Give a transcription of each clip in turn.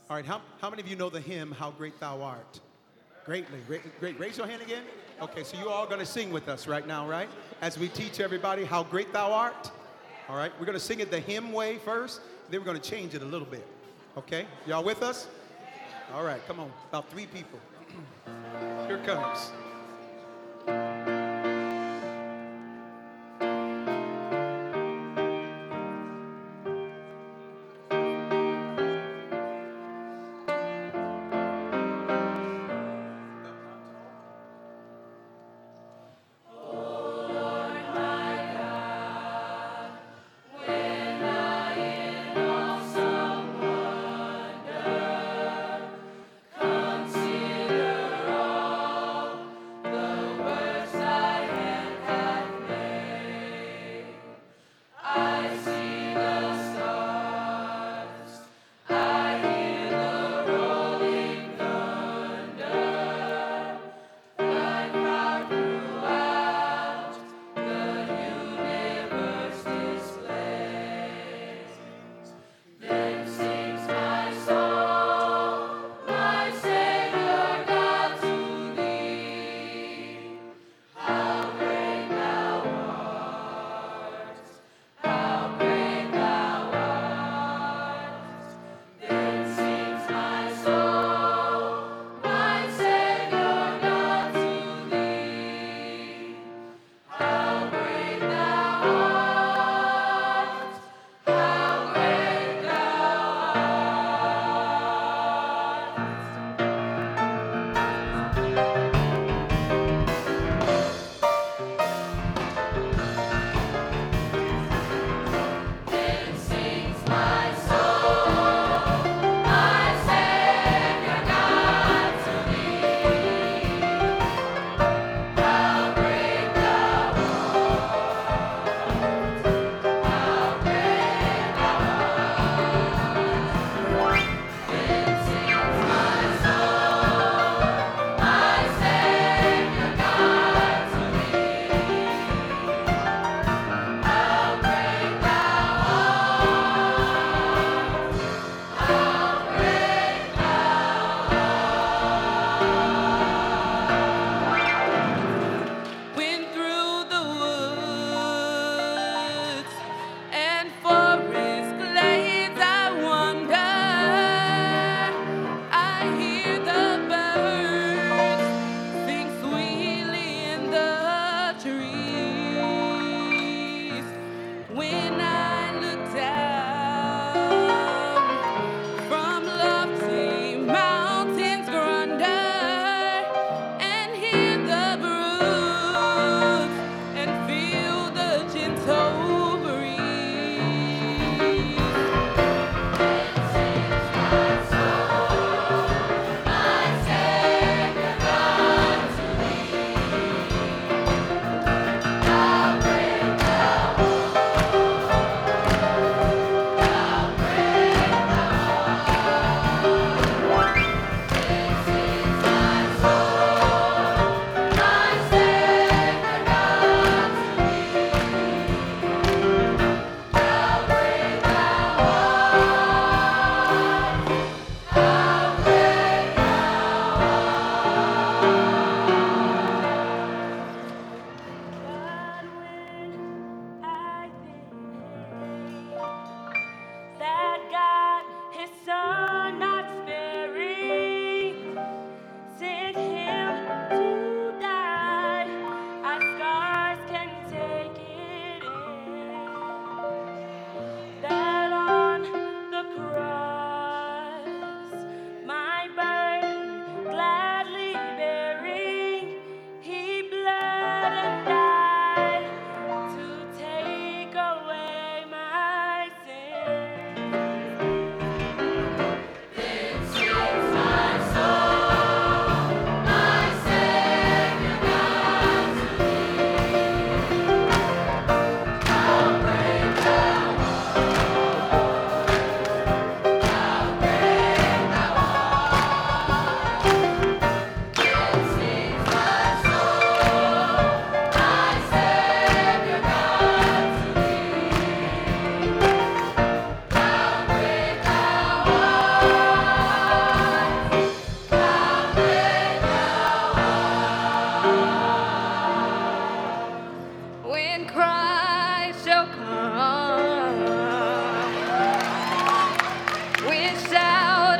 All right, how many of you know the hymn, How Great Thou Art? Greatly, great. Raise your hand again. Okay, so you all going to sing with us right now, right? As we teach everybody how great thou art. All right, we're going to sing it the hymn way first, then we're going to change it a little bit. Okay, y'all with us? All right, come on, about 3 people. Here it comes.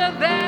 the valley.